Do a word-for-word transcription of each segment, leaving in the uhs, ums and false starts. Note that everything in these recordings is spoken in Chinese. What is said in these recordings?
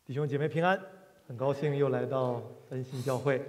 弟兄姐妹平安，很高兴又来到恩信教会。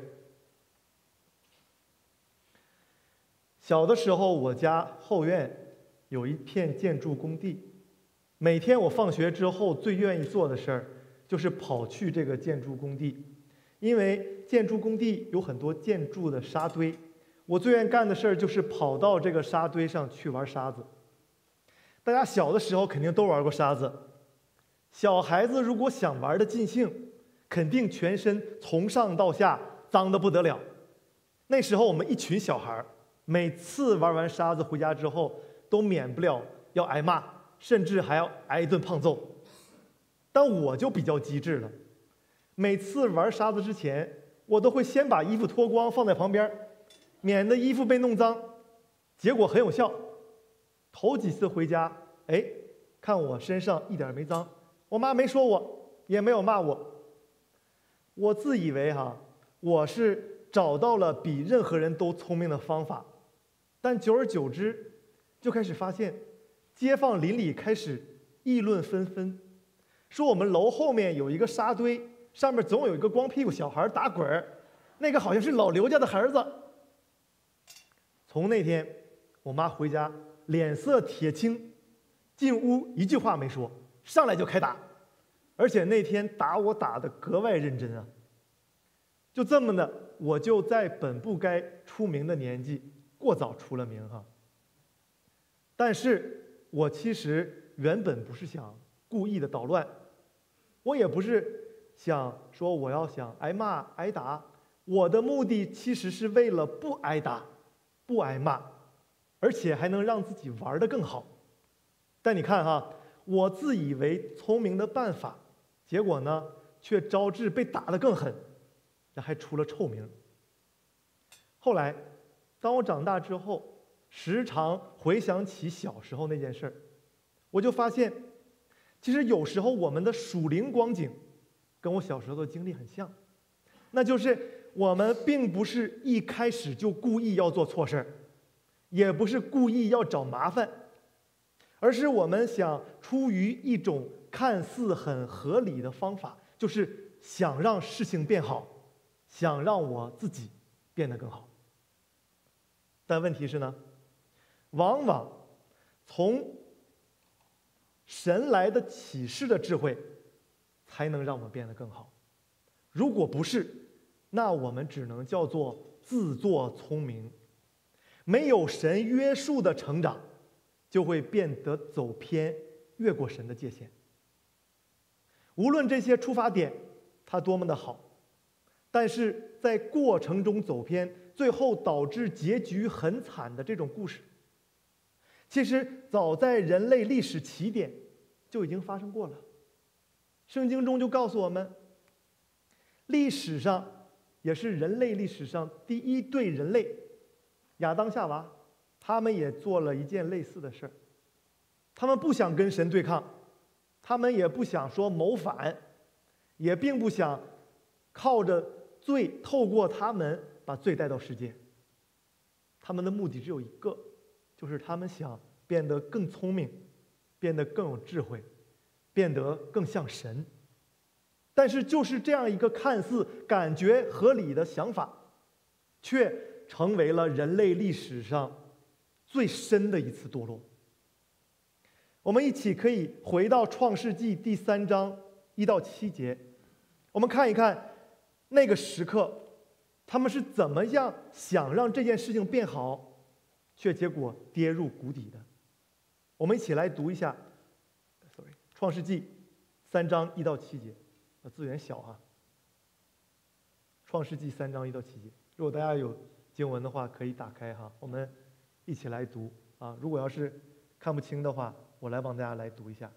小的时候，我家后院有一片建筑工地，每天我放学之后最愿意做的事儿就是跑去这个建筑工地，因为建筑工地有很多建筑的沙堆，我最愿干的事儿就是跑到这个沙堆上去玩沙子。大家小的时候肯定都玩过沙子，小孩子如果想玩的尽兴，肯定全身从上到下脏得不得了。那时候我们一群小孩，每次玩完沙子回家之后，都免不了要挨骂，甚至还要挨一顿胖揍。但我就比较机智了，每次玩沙子之前，我都会先把衣服脱光放在旁边，免得衣服被弄脏。结果很有效，头几次回家，哎，看我身上一点没脏，我妈没说我，也没有骂我。我自以为哈，我是找到了比任何人都聪明的方法，但久而久之，就开始发现，街坊邻里开始议论纷纷，说我们楼后面有一个沙堆，上面总有一个光屁股小孩打滚儿，那个好像是老刘家的孩子。从那天，我妈回家脸色铁青，进屋一句话没说，上来就开打。而且那天打我打得格外认真啊！就这么的，我就在本不该出名的年纪过早出了名哈。但是我其实原本不是想故意的捣乱，我也不是想说我要想挨骂挨打，我的目的其实是为了不挨打、不挨骂，而且还能让自己玩得更好。但你看哈，我自以为聪明的办法，结果呢，却招致被打得更狠，还出了臭名。后来，当我长大之后，时常回想起小时候那件事儿，我就发现，其实有时候我们的属灵光景，跟我小时候的经历很像，那就是我们并不是一开始就故意要做错事儿，也不是故意要找麻烦，而是我们想出于一种看似很合理的方法，就是想让事情变好，想让我自己变得更好。但问题是呢，往往从神来的启示的智慧，才能让我们变得更好。如果不是，那我们只能叫做自作聪明。没有神约束的成长，就会变得走偏，越过神的界限。无论这些出发点它多么的好，但是在过程中走偏，最后导致结局很惨的这种故事，其实早在人类历史起点就已经发生过了。圣经中就告诉我们，历史上也是人类历史上第一对人类，亚当夏娃，他们也做了一件类似的事儿。他们不想跟神对抗，他们也不想说谋反，也并不想靠着罪透过他们把罪带到世界。他们的目的只有一个，就是他们想变得更聪明，变得更有智慧，变得更像神。但是就是这样一个看似感觉合理的想法，却成为了人类历史上最深的一次堕落。我们一起可以回到创世纪第三章一到七节，我们看一看那个时刻他们是怎么样想让这件事情变好，却结果跌入谷底的。我们一起来读一下 sorry 创世纪三章一到七节，字有点小哈。创世纪三章一到七节，如果大家有经文的话可以打开哈，我们一起来读啊。如果要是看不清的话，我来帮大家来读一下。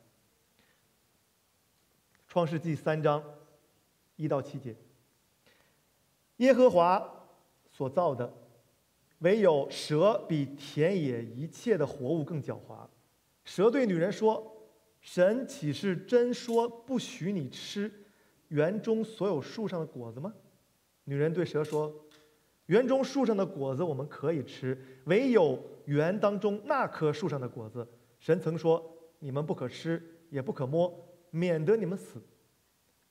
创世纪三章一到七节，耶和华所造的，唯有蛇比田野一切的活物更狡猾。蛇对女人说：神岂是真说不许你吃园中所有树上的果子吗？女人对蛇说：园中树上的果子我们可以吃，唯有园当中那棵树上的果子，神曾说你们不可吃，也不可摸，免得你们死。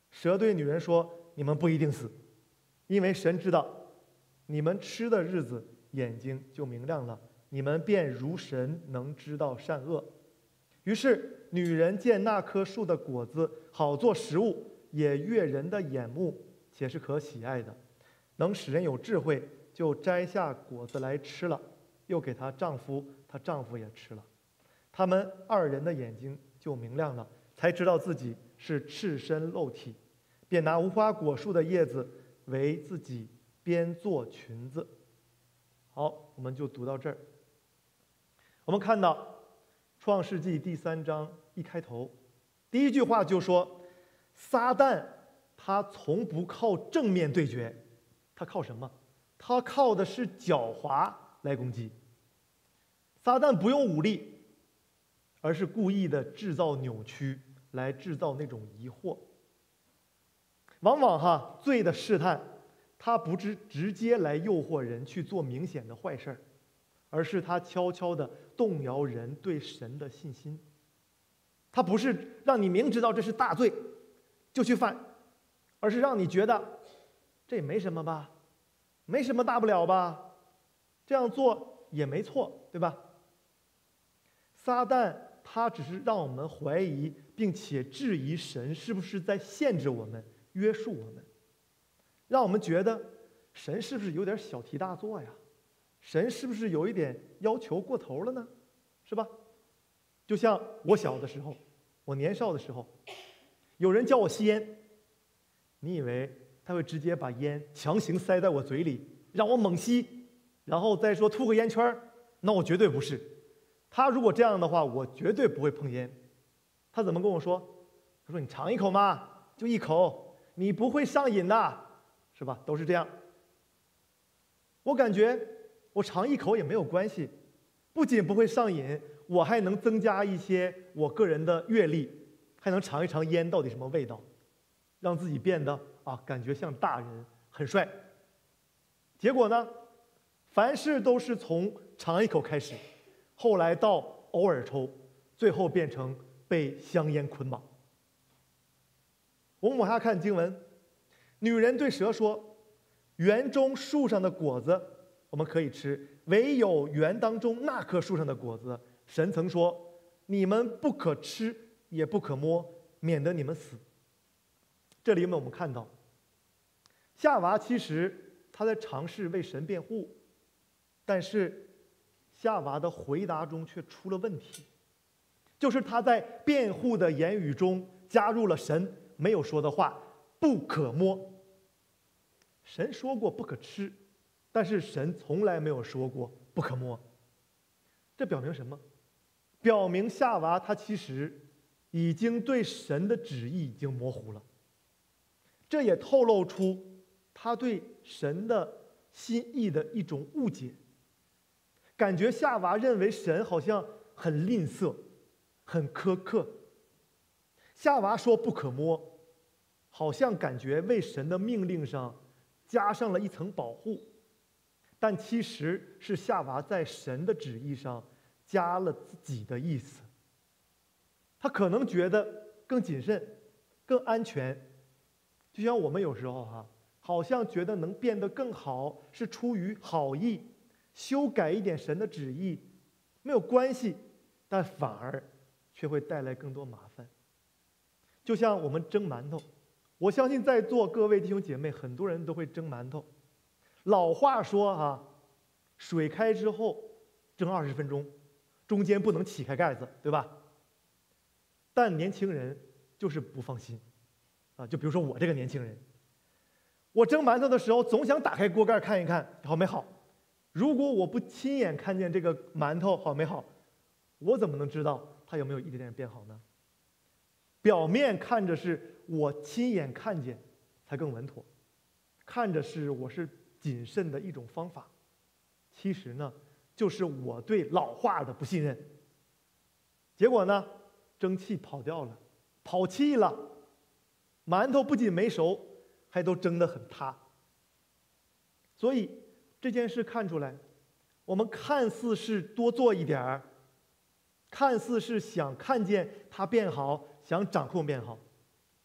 蛇对女人说：“你们不一定死，因为神知道，你们吃的日子眼睛就明亮了，你们便如神能知道善恶。”于是女人见那棵树的果子好做食物，也悦人的眼目，且是可喜爱的，能使人有智慧，就摘下果子来吃了，又给她丈夫，她丈夫也吃了。他们二人的眼睛就明亮了，才知道自己是赤身露体，便拿无花果树的叶子为自己编做裙子。好，我们就读到这儿。我们看到创世纪第三章一开头，第一句话就说，撒旦他从不靠正面对决，他靠什么？他靠的是狡猾来攻击。撒旦不用武力，而是故意的制造扭曲，来制造那种疑惑。往往哈罪的试探，他不是直接来诱惑人去做明显的坏事儿，而是他悄悄地动摇人对神的信心。他不是让你明知道这是大罪就去犯，而是让你觉得这也没什么吧，没什么大不了吧，这样做也没错，对吧？撒旦他只是让我们怀疑并且质疑神是不是在限制我们、约束我们，让我们觉得神是不是有点小题大做呀？神是不是有一点要求过头了呢？是吧？就像我小的时候，我年少的时候，有人叫我吸烟，你以为他会直接把烟强行塞在我嘴里，让我猛吸，然后再说吐个烟圈？那我绝对不是。他如果这样的话，我绝对不会碰烟。他怎么跟我说？他说：“你尝一口嘛，就一口，你不会上瘾的，是吧？”都是这样。我感觉我尝一口也没有关系，不仅不会上瘾，我还能增加一些我个人的阅历，还能尝一尝烟到底什么味道，让自己变得啊感觉像大人，很帅。结果呢，凡事都是从尝一口开始，后来到偶尔抽，最后变成被香烟捆绑。我们往下看经文，女人对蛇说：“园中树上的果子我们可以吃，唯有园当中那棵树上的果子，神曾说，你们不可吃，也不可摸，免得你们死。”这里面我们看到，夏娃其实她在尝试为神辩护，但是夏娃的回答中却出了问题，就是她在辩护的言语中加入了神没有说的话，不可摸。神说过不可吃，但是神从来没有说过不可摸。这表明什么？表明夏娃她其实已经对神的旨意已经模糊了。这也透露出她对神的心意的一种误解，感觉夏娃认为神好像很吝啬，很苛刻。夏娃说不可摸，好像感觉为神的命令上加上了一层保护，但其实是夏娃在神的旨意上加了自己的意思。他可能觉得更谨慎、更安全，就像我们有时候哈、啊，好像觉得能变得更好是出于好意，修改一点神的旨意没有关系，但反而却会带来更多麻烦。就像我们蒸馒头，我相信在座各位弟兄姐妹很多人都会蒸馒头。老话说啊，水开之后蒸二十分钟，中间不能起开盖子，对吧？但年轻人就是不放心啊，就比如说我这个年轻人，我蒸馒头的时候总想打开锅盖看一看好没好。如果我不亲眼看见这个馒头好没好，我怎么能知道它有没有一点点变好呢？表面看着是我亲眼看见才更稳妥，看着是我是谨慎的一种方法，其实呢就是我对老话的不信任。结果呢，蒸汽跑掉了，跑气了，馒头不仅没熟，还都蒸得很塌。所以这件事看出来，我们看似是多做一点儿，看似是想看见它变好，想掌控变好，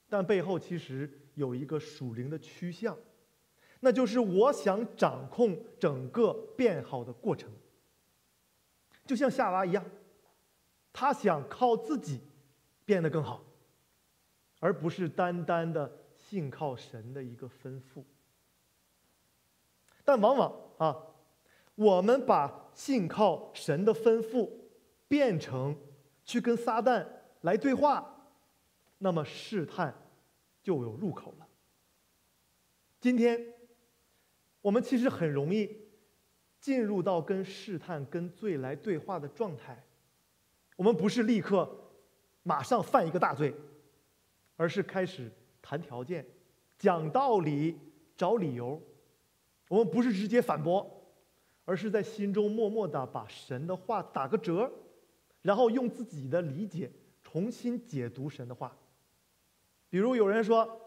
但背后其实有一个属灵的趋向，那就是我想掌控整个变好的过程。就像夏娃一样，他想靠自己变得更好，而不是单单的信靠神的一个吩咐。但往往啊，我们把信靠神的吩咐变成去跟撒旦来对话，那么试探就有入口了。今天我们其实很容易进入到跟试探、跟罪来对话的状态。我们不是立刻马上犯一个大罪，而是开始谈条件、讲道理、找理由。我们不是直接反驳，而是在心中默默地把神的话打个折，然后用自己的理解重新解读神的话。比如有人说，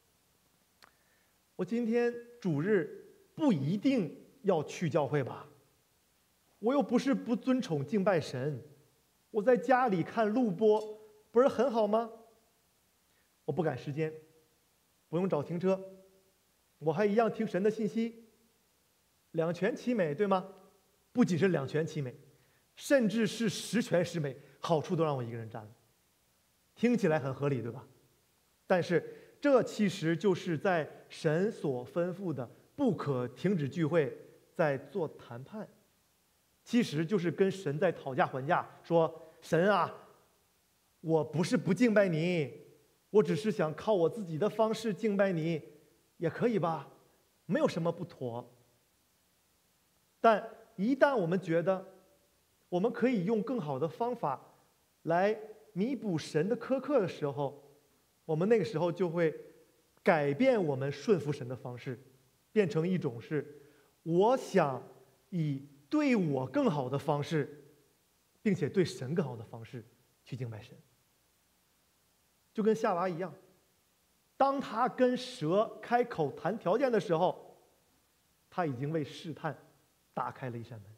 我今天主日不一定要去教会吧，我又不是不尊崇敬拜神，我在家里看录播不是很好吗？我不赶时间，不用找停车，我还一样听神的信息，两全其美，对吗？不仅是两全其美，甚至是十全十美，好处都让我一个人占了，听起来很合理，对吧？但是这其实就是在神所吩咐的不可停止聚会，在做谈判，其实就是跟神在讨价还价，说神啊，我不是不敬拜你，我只是想靠我自己的方式敬拜你，也可以吧，没有什么不妥。但一旦我们觉得我们可以用更好的方法来弥补神的苛刻的时候，我们那个时候就会改变我们顺服神的方式，变成一种是我想以对我更好的方式，并且对神更好的方式去敬拜神。就跟夏娃一样，当他跟蛇开口谈条件的时候，他已经为试探打开了一扇门。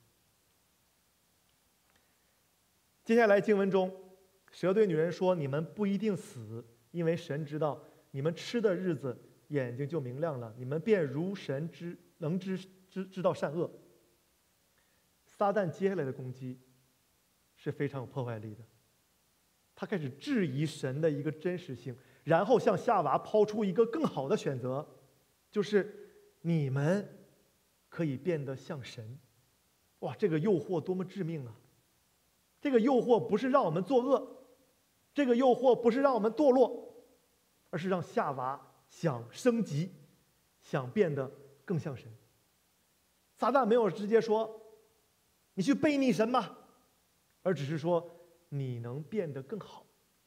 接下来经文中，蛇对女人说，你们不一定死，因为神知道你们吃的日子眼睛就明亮了，你们便如神知能知知知道善恶。撒旦接下来的攻击是非常有破坏力的，他开始质疑神的一个真实性，然后向夏娃抛出一个更好的选择，就是你们可以变得像神。哇，这个诱惑多么致命啊！这个诱惑不是让我们作恶，这个诱惑不是让我们堕落，而是让夏娃想升级，想变得更像神。撒旦没有直接说你去背逆神吧，而只是说你能变得更好。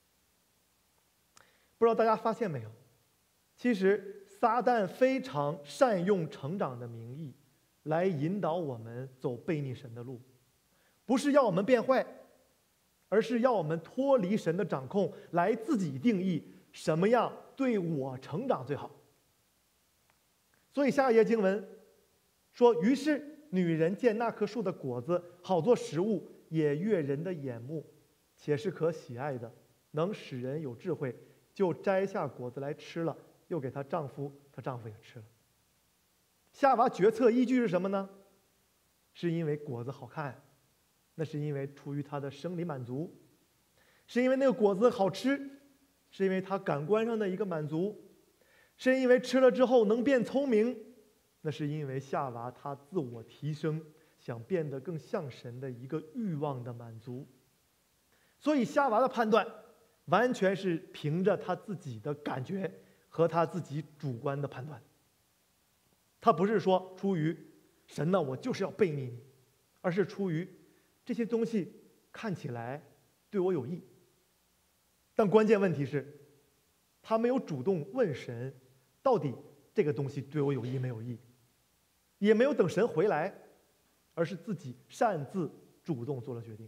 不知道大家发现没有，其实撒旦非常善用成长的名义来引导我们走背逆神的路，不是要我们变坏，而是要我们脱离神的掌控，来自己定义什么样对我成长最好。所以下一页经文说，于是女人见那棵树的果子好做食物，也悦人的眼目，且是可喜爱的，能使人有智慧，就摘下果子来吃了，又给她丈夫，她丈夫也吃了。夏娃决策依据是什么呢？是因为果子好看，那是因为出于她的生理满足，是因为那个果子好吃，是因为她感官上的一个满足，是因为吃了之后能变聪明，那是因为夏娃她自我提升，想变得更像神的一个欲望的满足。所以夏娃的判断完全是凭着她自己的感觉和她自己主观的判断，她不是说出于神呢我就是要背逆你，而是出于这些东西看起来对我有益。但关键问题是，她没有主动问神到底这个东西对我有益没有益，也没有等神回来，而是自己擅自主动做了决定。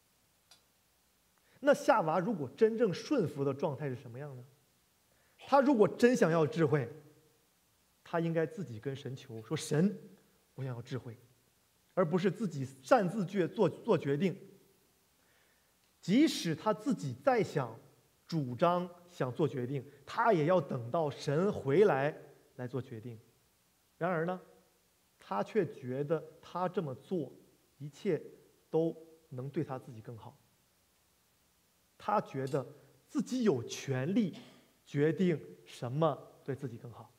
那夏娃如果真正顺服的状态是什么样呢？她如果真想要智慧，她应该自己跟神求，说神，我想要智慧，而不是自己擅自做做决定。即使她自己再想主张想做决定，他也要等到神回来来做决定。然而呢，他却觉得他这么做，一切都能对他自己更好。他觉得自己有权利决定什么对自己更好。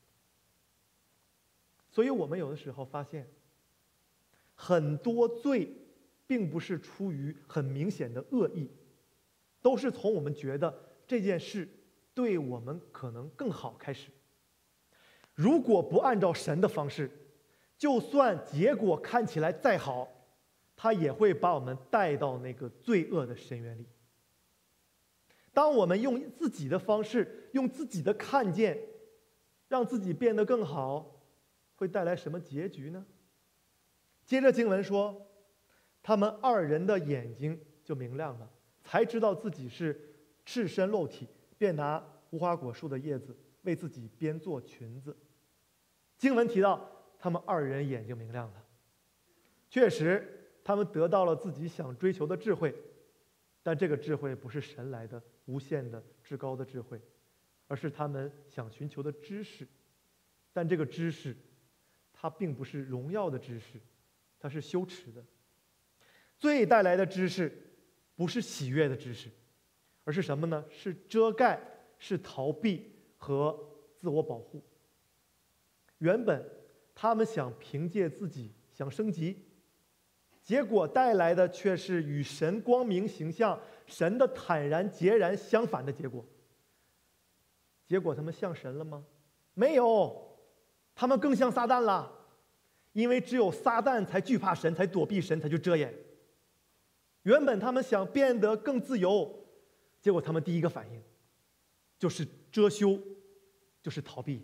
所以我们有的时候发现，很多罪并不是出于很明显的恶意，都是从我们觉得这件事对我们可能更好开始。如果不按照神的方式，就算结果看起来再好，他也会把我们带到那个罪恶的深渊里。当我们用自己的方式，用自己的看见，让自己变得更好，会带来什么结局呢？接着经文说，他们二人的眼睛就明亮了，才知道自己是赤身露体，便拿无花果树的叶子为自己编做裙子。经文提到他们二人眼睛明亮了，确实他们得到了自己想追求的智慧，但这个智慧不是神来的无限的至高的智慧，而是他们想寻求的知识。但这个知识它并不是荣耀的知识，它是羞耻的。罪带来的知识不是喜悦的知识，而是什么呢？是遮盖，是逃避和自我保护。原本他们想凭借自己想升级，结果带来的却是与神光明形象、神的坦然截然相反的结果。结果他们像神了吗？没有，他们更像撒旦了。因为只有撒旦才惧怕神，才躲避神，才去遮掩。原本他们想变得更自由，结果他们第一个反应就是遮羞，就是逃避。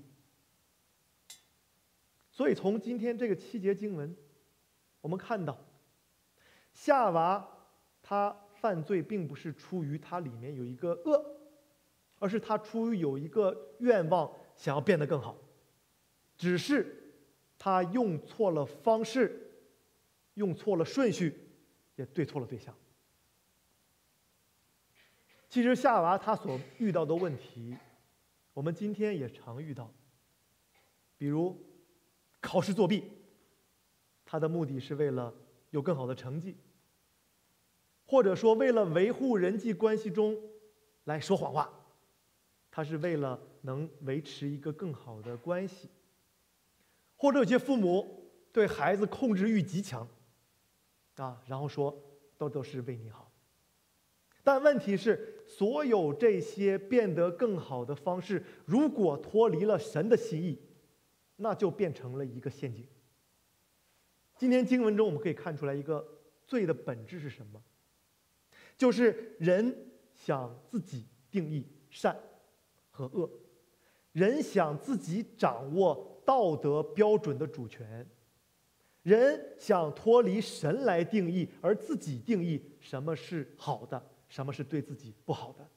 所以从今天这个七节经文，我们看到夏娃她犯罪并不是出于她里面有一个恶，而是她出于有一个愿望想要变得更好，只是她用错了方式，用错了顺序，也对错了对象。其实夏娃她所遇到的问题，我们今天也常遇到，比如考试作弊，他的目的是为了有更好的成绩，或者说为了维护人际关系中来说谎话，他是为了能维持一个更好的关系，或者有些父母对孩子控制欲极强啊，然后说都都是为你好。但问题是，所有这些变得更好的方式，如果脱离了神的心意，那就变成了一个陷阱。今天经文中我们可以看出来一个罪的本质是什么，就是人想自己定义善和恶，人想自己掌握道德标准的主权，人想脱离神来定义，而自己定义什么是好的，什么是对自己不好的。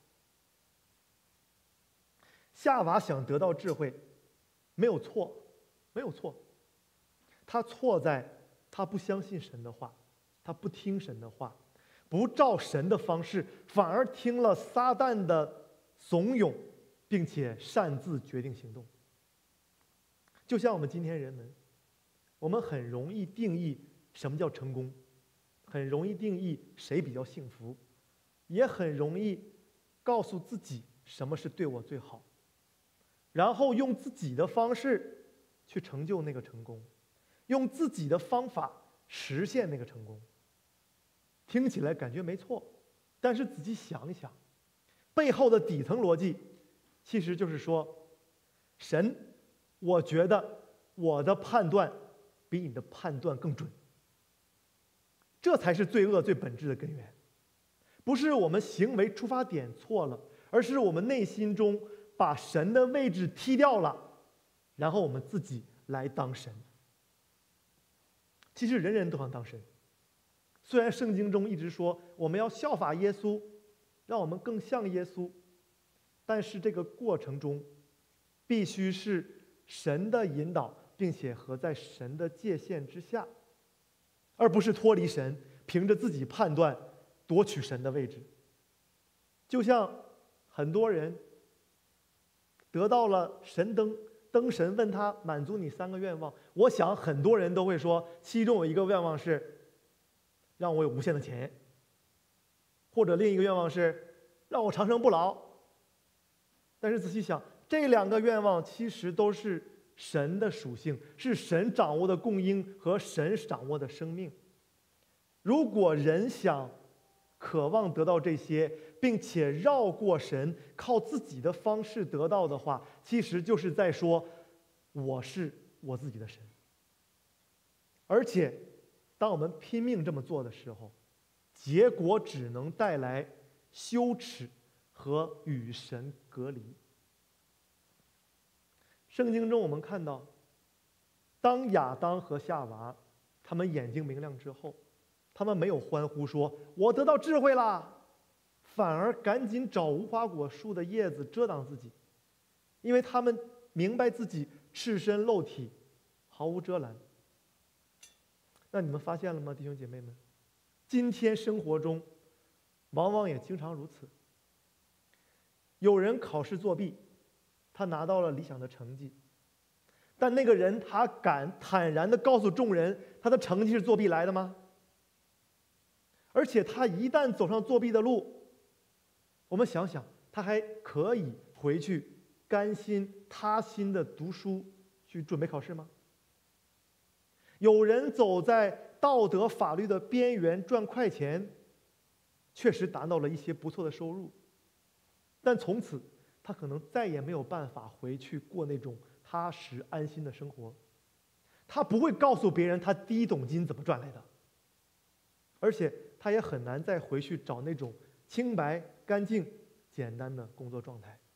夏娃想得到智慧，没有错，没有错。他错在他不相信神的话，他不听神的话，不照神的方式，反而听了撒旦的怂恿，并且擅自决定行动。就像我们今天人们，我们很容易定义什么叫成功，很容易定义谁比较幸福，也很容易告诉自己什么是对我最好，然后用自己的方式去成就那个成功，用自己的方法实现那个成功。听起来感觉没错，但是仔细想一想，背后的底层逻辑其实就是说，神，我觉得我的判断比你的判断更准。这才是罪恶最本质的根源，不是我们行为出发点错了，而是我们内心中把神的位置踢掉了，然后我们自己来当神。其实人人都想当神，虽然圣经中一直说我们要效法耶稣，让我们更像耶稣，但是这个过程中必须是神的引导，并且合在神的界限之下，而不是脱离神，凭着自己判断夺取神的位置。就像很多人得到了神灯，灯神问他满足你三个愿望，我想很多人都会说，其中有一个愿望是让我有无限的钱，或者另一个愿望是让我长生不老。但是仔细想，这两个愿望其实都是神的属性，是神掌握的供应和神掌握的生命。如果人想渴望得到这些，并且绕过神，靠自己的方式得到的话，其实就是在说我是我自己的神。而且当我们拼命这么做的时候，结果只能带来羞耻和与神隔离。圣经中我们看到，当亚当和夏娃他们眼睛明亮之后，他们没有欢呼说我得到智慧啦，反而赶紧找无花果树的叶子遮挡自己，因为他们明白自己赤身露体，毫无遮拦。那你们发现了吗，弟兄姐妹们？今天生活中往往也经常如此。有人考试作弊，他拿到了理想的成绩，但那个人他敢坦然地告诉众人他的成绩是作弊来的吗？而且他一旦走上作弊的路，我们想想，他还可以回去甘心踏心地读书去准备考试吗？有人走在道德法律的边缘赚快钱，确实达到了一些不错的收入，但从此他可能再也没有办法回去过那种踏实安心的生活。他不会告诉别人他第一桶金怎么赚来的，而且他也很难再回去找那种清白、干净、简单的工作状态。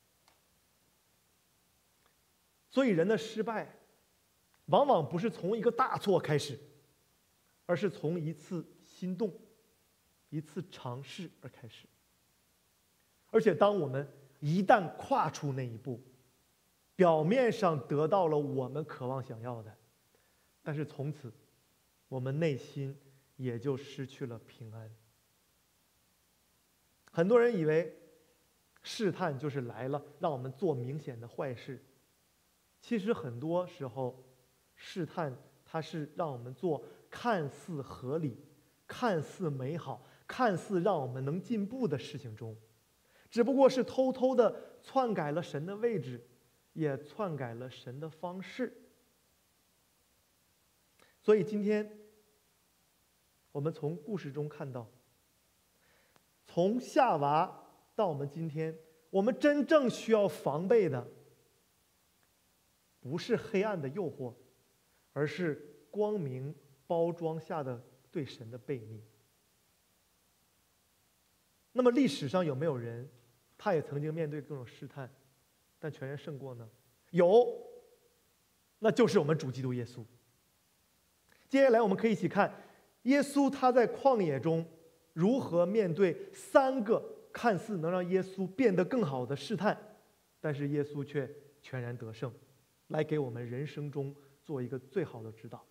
所以人的失败往往不是从一个大错开始，而是从一次心动、一次尝试而开始。而且当我们一旦跨出那一步，表面上得到了我们渴望想要的，但是从此我们内心也就失去了平安。很多人以为试探就是来了让我们做明显的坏事，其实很多时候试探它是让我们做看似合理、看似美好、看似让我们能进步的事情中，只不过是偷偷的篡改了神的位置，也篡改了神的方式。所以今天我们从故事中看到，从夏娃到我们今天，我们真正需要防备的不是黑暗的诱惑，而是光明包装下的对神的悖逆。那么历史上有没有人他也曾经面对各种试探，但全然胜过呢？有，那就是我们主基督耶稣。接下来我们可以一起看耶稣他在旷野中如何面对三个看似能让耶稣变得更好的试探，但是耶稣却全然得胜，来给我们人生中做一个最好的指导。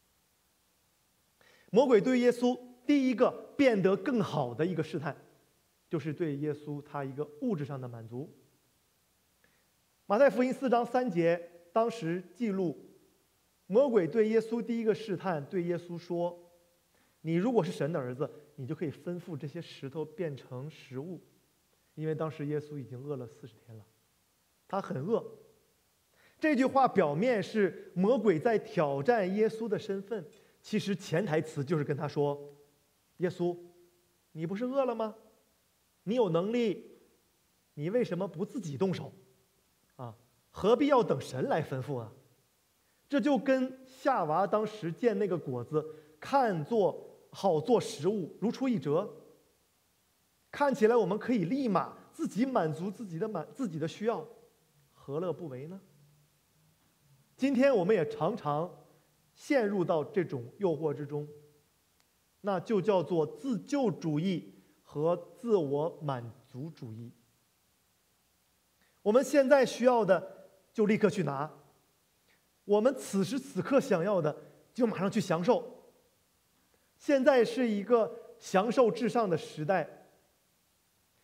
魔鬼对耶稣第一个变得更好的一个试探，就是对耶稣他一个物质上的满足。马太福音四章三节当时记录，魔鬼对耶稣第一个试探，对耶稣说，你如果是神的儿子，你就可以吩咐这些石头变成食物。因为当时耶稣已经饿了四十天了，他很饿。这句话表面是魔鬼在挑战耶稣的身份，其实潜台词就是跟他说，耶稣，你不是饿了吗？你有能力，你为什么不自己动手啊？何必要等神来吩咐啊？这就跟夏娃当时见那个果子看作好做食物如出一辙。看起来我们可以立马自己满足自己的满自己的需要，何乐不为呢？今天我们也常常陷入到这种诱惑之中，那就叫做自救主义和自我满足主义。我们现在需要的就立刻去拿，我们此时此刻想要的就马上去享受。现在是一个享受至上的时代，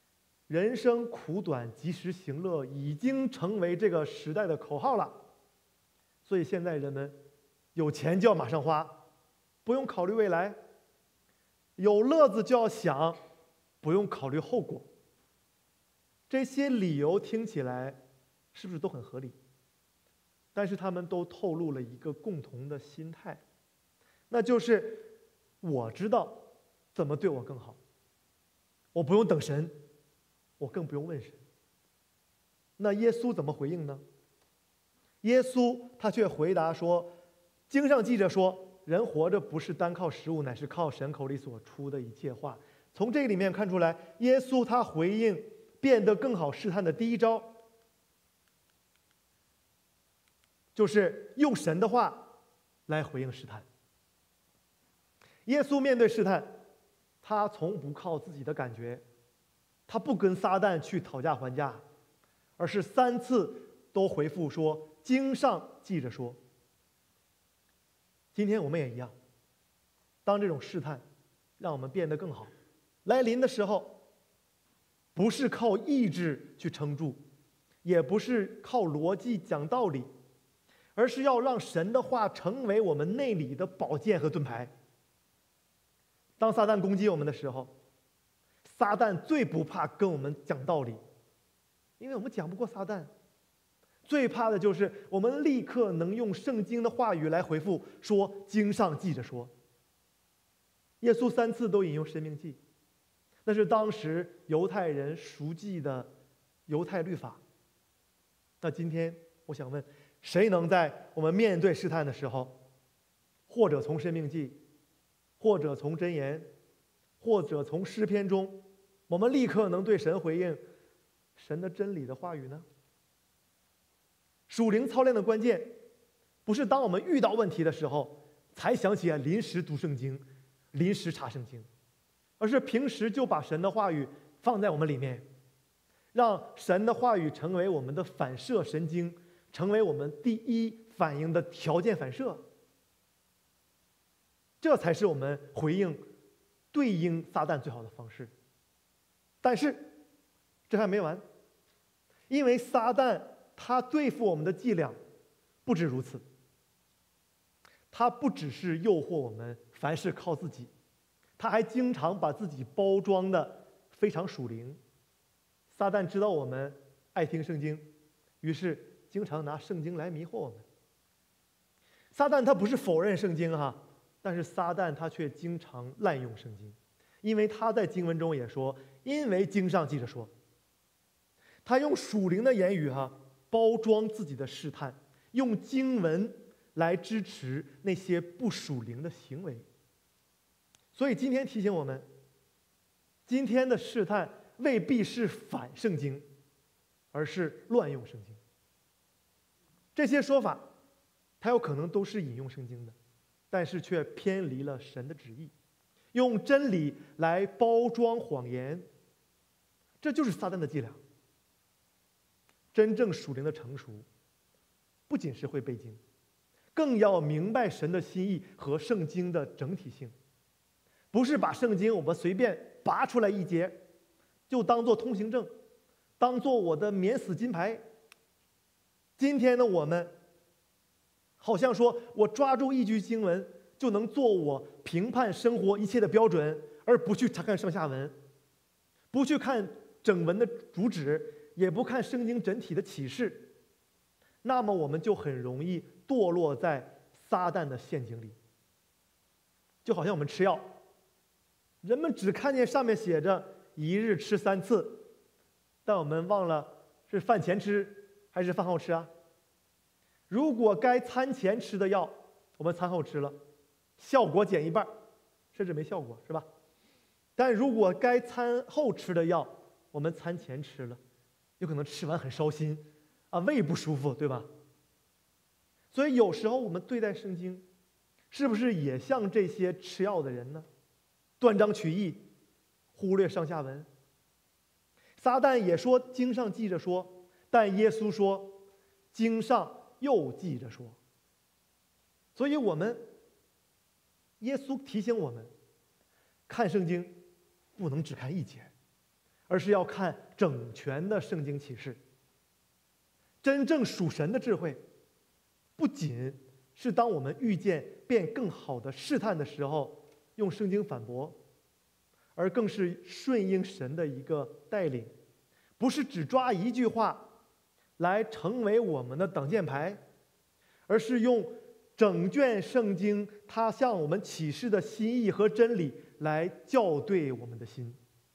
人生苦短，及时行乐已经成为这个时代的口号了。所以现在人们有钱就要马上花，不用考虑未来；有乐子就要享，不用考虑后果。这些理由听起来是不是都很合理？但是他们都透露了一个共同的心态，那就是我知道怎么对我更好，我不用等神，我更不用问神。那耶稣怎么回应呢？耶稣他却回答说，经上记着说，人活着不是单靠食物，乃是靠神口里所出的一切话。从这个里面看出来，耶稣他回应变得更好试探的第一招，就是用神的话来回应试探。耶稣面对试探，他从不靠自己的感觉，他不跟撒旦去讨价还价，而是三次都回复说，经上记着说。今天我们也一样，当这种试探让我们变得更好来临的时候，不是靠意志去撑住，也不是靠逻辑讲道理，而是要让神的话成为我们内里的宝剑和盾牌。当撒旦攻击我们的时候，撒旦最不怕跟我们讲道理，因为我们讲不过撒旦。最怕的就是我们立刻能用圣经的话语来回复，说经上记着说。耶稣三次都引用申命记，那是当时犹太人熟记的犹太律法。那今天我想问，谁能在我们面对试探的时候，或者从申命记，或者从箴言，或者从诗篇中，我们立刻能对神回应神的真理的话语呢？属灵操练的关键，不是当我们遇到问题的时候才想起来临时读圣经，临时查圣经，而是平时就把神的话语放在我们里面，让神的话语成为我们的反射神经，成为我们第一反应的条件反射。这才是我们回应对应撒旦最好的方式。但是这还没完，因为撒旦他对付我们的伎俩不止如此，他不只是诱惑我们凡事靠自己，他还经常把自己包装的非常属灵。撒旦知道我们爱听圣经，于是经常拿圣经来迷惑我们。撒旦他不是否认圣经哈，但是撒旦他却经常滥用圣经，因为他在经文中也说，因为经上记着说。他用属灵的言语哈包装自己的试探，用经文来支持那些不属灵的行为。所以今天提醒我们，今天的试探未必是反圣经，而是乱用圣经。这些说法它有可能都是引用圣经的，但是却偏离了神的旨意，用真理来包装谎言，这就是撒旦的伎俩。真正属灵的成熟，不仅是会背经，更要明白神的心意和圣经的整体性。不是把圣经我们随便拔出来一节，就当做通行证，当做我的免死金牌。今天的我们，好像说我抓住一句经文，就能做我评判生活一切的标准，而不去查看上下文，不去看整文的主旨，也不看圣经整体的启示，那么我们就很容易堕落在撒旦的陷阱里。就好像我们吃药，人们只看见上面写着一日吃三次，但我们忘了是饭前吃还是饭后吃啊？如果该餐前吃的药我们餐后吃了，效果减一半，甚至没效果，是吧？但如果该餐后吃的药我们餐前吃了，有可能吃完很烧心啊，胃不舒服，对吧？所以有时候我们对待圣经，是不是也像这些吃药的人呢？断章取义，忽略上下文。撒旦也说经上记着说，但耶稣说经上又记着说。所以我们耶稣提醒我们，看圣经不能只看一节， 而是要看整全的圣经启示。真正属神的智慧，不仅是当我们遇见变更好的试探的时候，用圣经反驳，而更是顺应神的一个带领，不是只抓一句话来成为我们的挡箭牌，而是用整卷圣经它向我们启示的心意和真理来校对我们的心。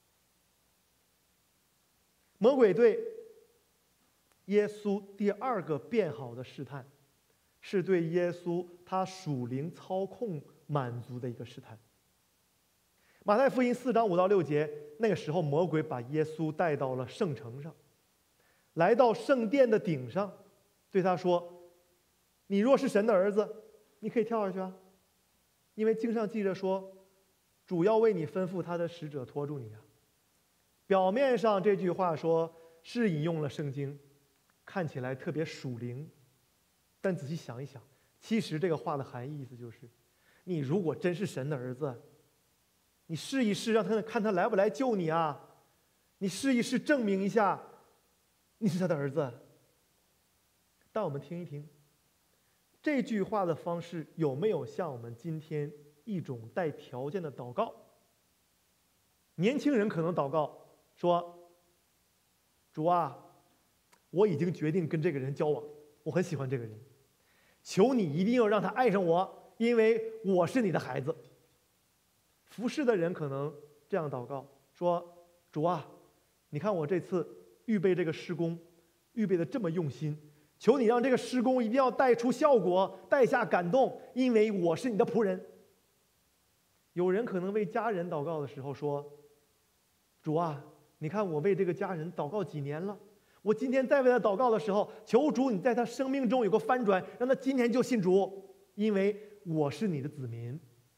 魔鬼对耶稣第二个变好的试探，是对耶稣他属灵操控满足的一个试探。马太福音四章五到六节，那个时候魔鬼把耶稣带到了圣城上，来到圣殿的顶上，对他说：你若是神的儿子，你可以跳下去啊，因为经上记着说，主要为你吩咐他的使者拖住你啊。表面上这句话说是引用了圣经，看起来特别属灵，但仔细想一想，其实这个话的含义意思就是，你如果真是神的儿子，你试一试，让他看他来不来救你啊，你试一试证明一下你是他的儿子。但我们听一听，这句话的方式有没有像我们今天一种带条件的祷告？年轻人可能祷告说，主啊，我已经决定跟这个人交往，我很喜欢这个人，求你一定要让他爱上我，因为我是你的孩子。服侍的人可能这样祷告说，主啊，你看我这次预备这个施工预备的这么用心，求你让这个施工一定要带出效果，带下感动，因为我是你的仆人。有人可能为家人祷告的时候说，主啊，你看我为这个家人祷告几年了，我今天再为他祷告的时候，求主你在他生命中有个翻转，让他今天就信主，因为我是你的子民。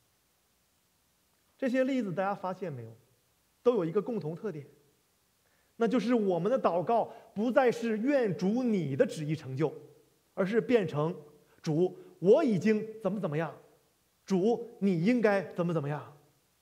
这些例子大家发现没有，都有一个共同特点，那就是我们的祷告不再是愿主你的旨意成就，而是变成主我已经怎么怎么样，主你应该怎么怎么样。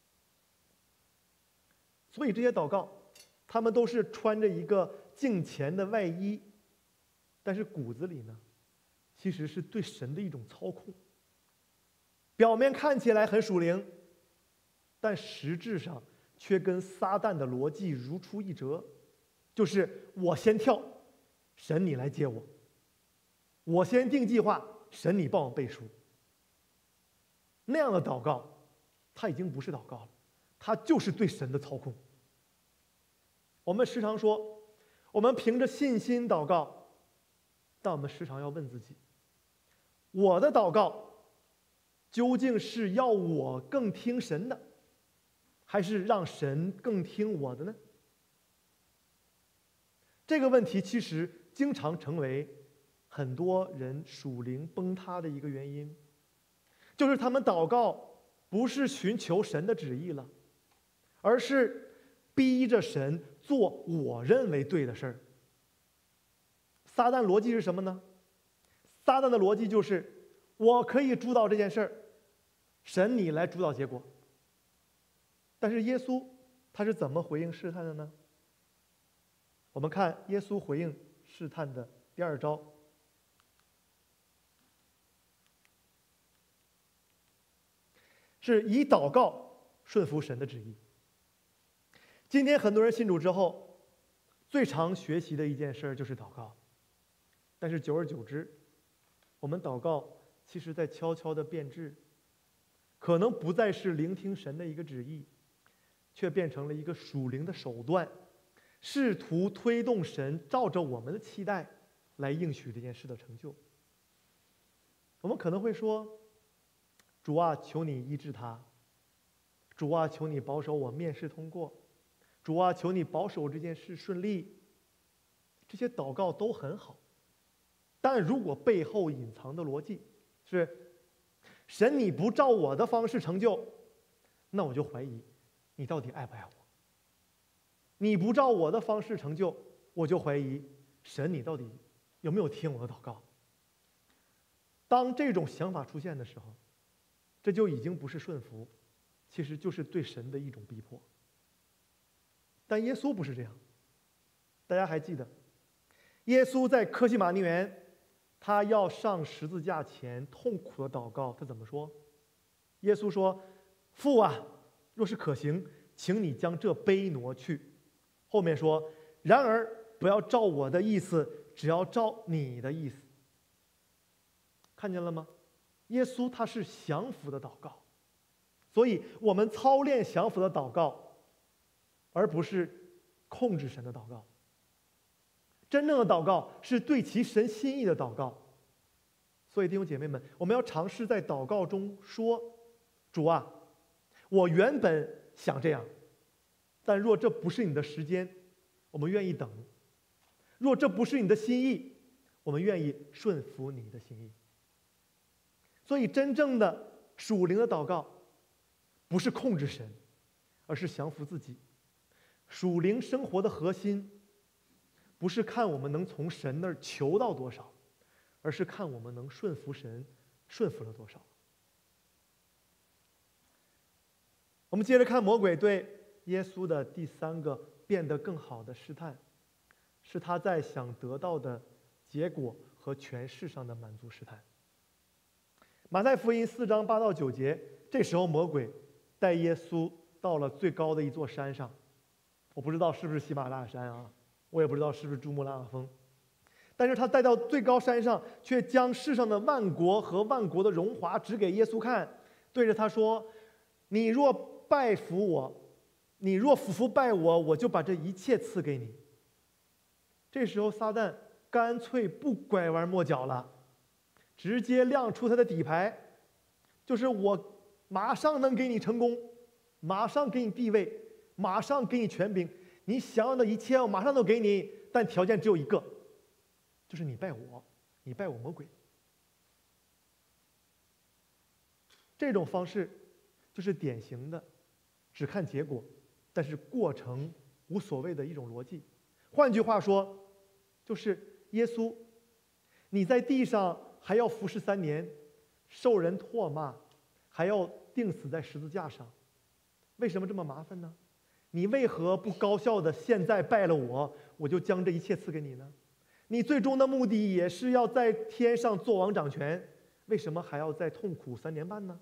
所以这些祷告他们都是穿着一个敬虔的外衣，但是骨子里呢，其实是对神的一种操控。表面看起来很属灵，但实质上却跟撒旦的逻辑如出一辙，就是我先跳，神你来接我；我先定计划，神你帮我背书。那样的祷告，它已经不是祷告了，它就是对神的操控。我们时常说，我们凭着信心祷告，但我们时常要问自己，我的祷告究竟是要我更听神的，还是让神更听我的呢？这个问题其实经常成为很多人属灵崩塌的一个原因，就是他们祷告不是寻求神的旨意了，而是逼着神做我认为对的事儿。撒旦逻辑是什么呢？撒旦的逻辑就是我可以主导这件事儿，神你来主导结果。但是耶稣他是怎么回应试探的呢？我们看耶稣回应试探的第二招，是以祷告顺服神的旨意。今天很多人信主之后，最常学习的一件事就是祷告，但是久而久之，我们祷告其实在悄悄地变质，可能不再是聆听神的一个旨意，却变成了一个属灵的手段，试图推动神照着我们的期待来应许这件事的成就。我们可能会说，主啊，求你医治他；主啊，求你保守我面试通过；主啊，求你保守这件事顺利。这些祷告都很好，但如果背后隐藏的逻辑是神你不照我的方式成就，那我就怀疑你到底爱不爱我。你不照我的方式成就，我就怀疑神你到底有没有听我的祷告。当这种想法出现的时候，这就已经不是顺服，其实就是对神的一种逼迫。 但耶稣不是这样。大家还记得，耶稣在客西马尼园，他要上十字架前痛苦的祷告，他怎么说？耶稣说：“父啊，若是可行，请你将这杯挪去。”后面说：“然而不要照我的意思，只要照你的意思。”看见了吗？耶稣他是降服的祷告，所以我们操练降服的祷告，而不是控制神的祷告。真正的祷告是对齐神心意的祷告。所以弟兄姐妹们，我们要尝试在祷告中说：“主啊，我原本想这样，但若这不是你的时间，我们愿意等；若这不是你的心意，我们愿意顺服你的心意。”所以真正的属灵的祷告不是控制神，而是降服自己。属灵生活的核心不是看我们能从神那儿求到多少，而是看我们能顺服神顺服了多少。我们接着看魔鬼对耶稣的第三个变得更好的试探，是他在想得到的结果和权势上的满足试探。马太福音四章八到九节，这时候魔鬼带耶稣到了最高的一座山上，我不知道是不是喜马拉雅山啊，我也不知道是不是珠穆朗玛峰，但是他带到最高山上，却将世上的万国和万国的荣华指给耶稣看，对着他说：“你若拜服我，你若俯伏拜我，我就把这一切赐给你。”这时候撒旦干脆不拐弯抹角了，直接亮出他的底牌，就是我马上能给你成功，马上给你地位，马上给你权柄，你想要的一切我马上都给你，但条件只有一个，就是你拜我，你拜我魔鬼。这种方式就是典型的只看结果，但是过程无所谓的一种逻辑。换句话说，就是耶稣，你在地上还要服侍三年，受人唾骂，还要钉死在十字架上，为什么这么麻烦呢？你为何不高效的现在拜了我，我就将这一切赐给你呢？你最终的目的也是要在天上做王掌权，为什么还要再痛苦三年半呢？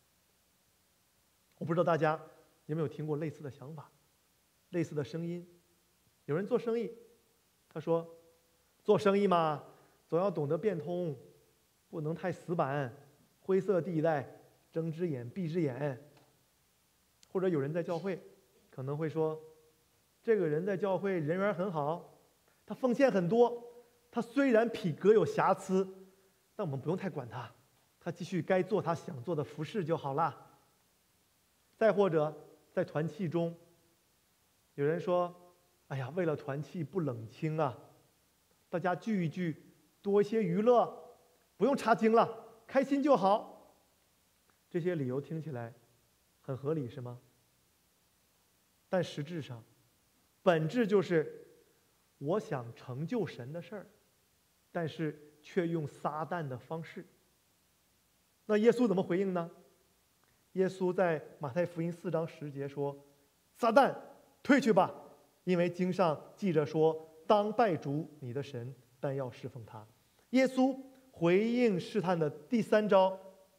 我不知道大家有没有听过类似的想法，类似的声音。有人做生意，他说：“做生意嘛，总要懂得变通，不能太死板，灰色地带，睁只眼闭只眼。”或者有人在教会可能会说：“这个人在教会人缘很好，他奉献很多，他虽然品格有瑕疵，但我们不用太管他，他继续该做他想做的服事就好了。”再或者在团契中，有人说：“哎呀，为了团契不冷清啊，大家聚一聚，多一些娱乐，不用查经了，开心就好。”这些理由听起来很合理，是吗？但实质上，本质就是我想成就神的事儿，但是却用撒旦的方式。那耶稣怎么回应呢？耶稣在马太福音四章十节说：“撒旦，退去吧，因为经上记着说，当拜主你的神，但要侍奉他。”耶稣回应试探的第三招，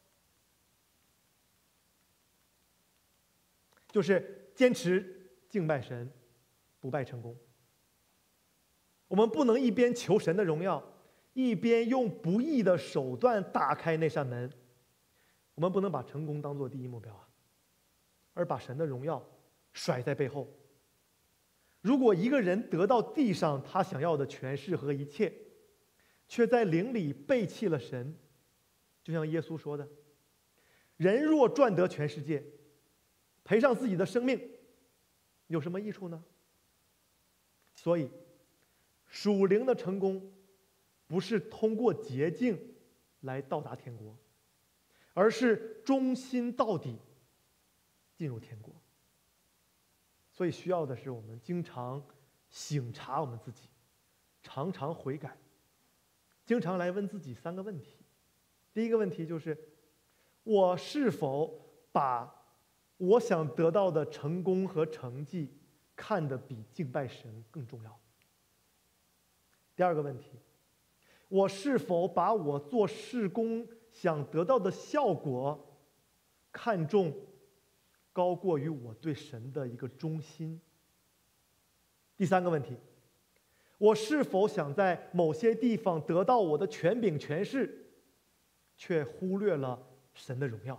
就是坚持敬拜神，不拜成功。我们不能一边求神的荣耀，一边用不义的手段打开那扇门。我们不能把成功当作第一目标啊，而把神的荣耀甩在背后。如果一个人得到地上他想要的权势和一切，却在灵里背弃了神，就像耶稣说的：“人若赚得全世界，赔上自己的生命，有什么益处呢？”所以，属灵的成功不是通过捷径来到达天国，而是忠心到底进入天国。所以需要的是我们经常省察我们自己，常常悔改，经常来问自己三个问题。第一个问题就是：我是否把我想得到的成功和成绩看得比敬拜神更重要。第二个问题，我是否把我做事工想得到的效果看重高过于我对神的一个忠心？第三个问题，我是否想在某些地方得到我的权柄权势，却忽略了神的荣耀？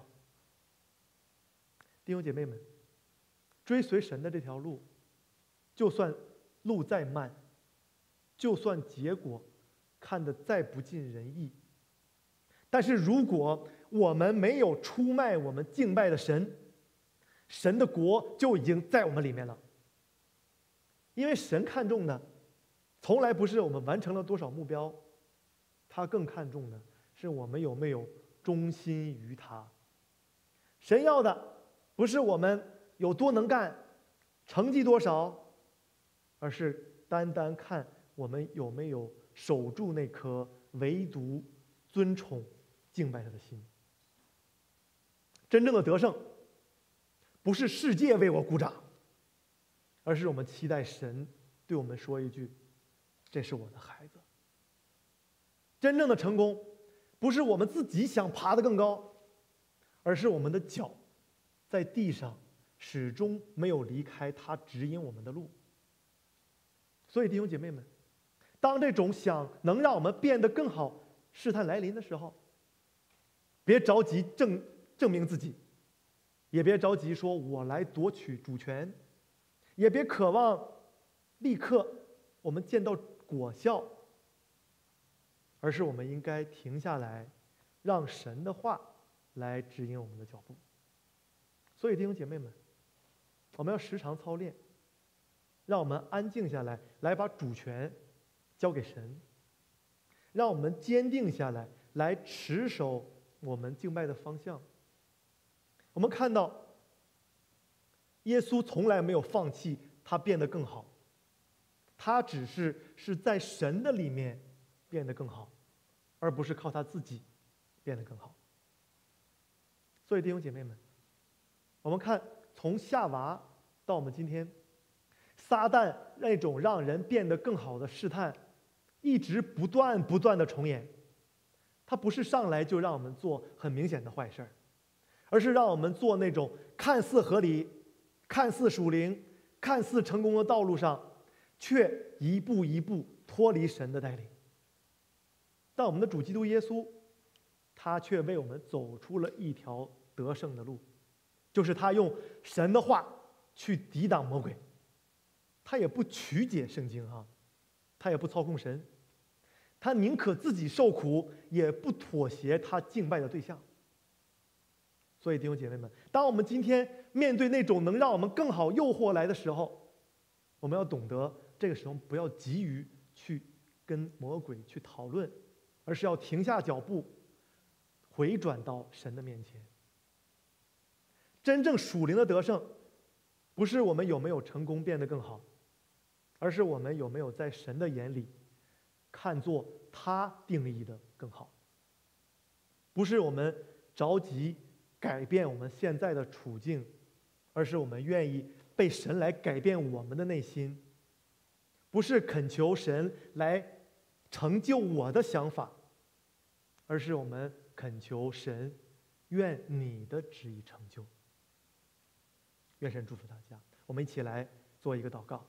弟兄姐妹们，追随神的这条路，就算路再慢，就算结果看得再不尽人意，但是如果我们没有出卖我们敬拜的神，神的国就已经在我们里面了。因为神看重的从来不是我们完成了多少目标，他更看重的是我们有没有忠心于他。神要的不是我们有多能干，成绩多少，而是单单看我们有没有守住那颗唯独尊崇敬拜他的心。真正的得胜不是世界为我鼓掌，而是我们期待神对我们说一句：这是我的孩子。真正的成功不是我们自己想爬得更高，而是我们的脚在地上始终没有离开他指引我们的路。所以弟兄姐妹们，当这种想能让我们变得更好试探来临的时候，别着急证证明自己，也别着急说我来夺取主权，也别渴望立刻我们见到果效，而是我们应该停下来，让神的话来指引我们的脚步。所以弟兄姐妹们，我们要时常操练，让我们安静下来，来把主权交给神，让我们坚定下来，来持守我们敬拜的方向。我们看到耶稣从来没有放弃他变得更好，他只是是在神的里面变得更好，而不是靠他自己变得更好。所以弟兄姐妹们，我们看从夏娃到我们今天，撒旦那种让人变得更好的试探一直不断不断的重演。他不是上来就让我们做很明显的坏事儿，而是让我们做那种看似合理、看似属灵、看似成功的道路上，却一步一步脱离神的带领。但我们的主基督耶稣，他却为我们走出了一条得胜的路，就是他用神的话去抵挡魔鬼。他也不曲解圣经哈，他也不操控神，他宁可自己受苦，也不妥协他敬拜的对象。所以弟兄姐妹们，当我们今天面对那种能让我们更好诱惑来的时候，我们要懂得这个时候不要急于去跟魔鬼去讨论，而是要停下脚步，回转到神的面前。真正属灵的得胜，不是我们有没有成功变得更好，而是我们有没有在神的眼里看作他定义的更好。不是我们着急改变我们现在的处境，而是我们愿意被神来改变我们的内心。不是恳求神来成就我的想法，而是我们恳求神，愿你的旨意成就。愿神祝福大家。我们一起来做一个祷告。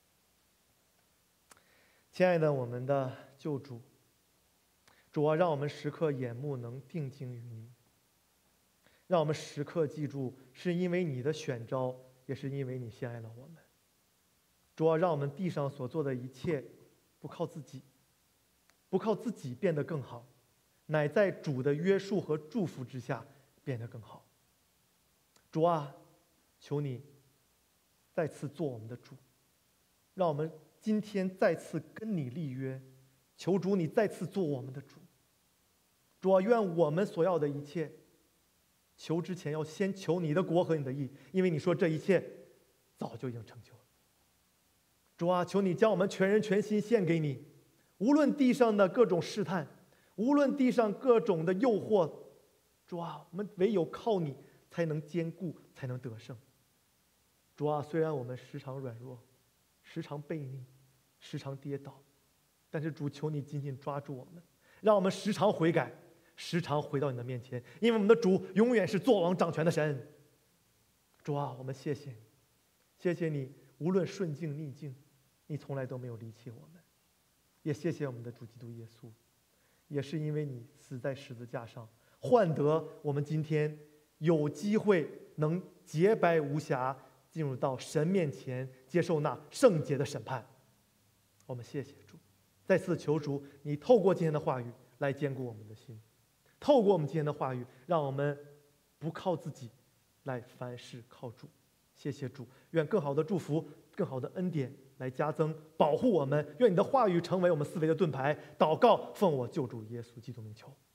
亲爱的我们的救主，主啊，让我们时刻眼目能定睛于你，让我们时刻记住，是因为你的选召，也是因为你先爱了我们。主啊，让我们地上所做的一切，不靠自己，不靠自己变得更好，乃在主的约束和祝福之下变得更好。主啊，求你再次做我们的主，让我们今天再次跟你立约，求主你再次做我们的主。主啊，愿我们所要的一切，求之前要先求你的国和你的义，因为你说这一切早就已经成就了。主啊，求你将我们全人全心献给你，无论地上的各种试探，无论地上各种的诱惑，主啊，我们唯有靠你才能坚固，才能得胜。 主啊，虽然我们时常软弱，时常悖逆，时常跌倒，但是主，求你紧紧抓住我们，让我们时常悔改，时常回到你的面前，因为我们的主永远是作王掌权的神。主啊，我们谢谢你，谢谢你，无论顺境逆境，你从来都没有离弃我们。也谢谢我们的主基督耶稣，也是因为你死在十字架上，换得我们今天有机会能洁白无瑕进入到神面前，接受那圣洁的审判。我们谢谢主，再次求主，你透过今天的话语来坚固我们的心，透过我们今天的话语，让我们不靠自己，来凡事靠主。谢谢主，愿更好的祝福，更好的恩典来加增保护我们。愿你的话语成为我们思维的盾牌。祷告，奉我救主耶稣基督名求。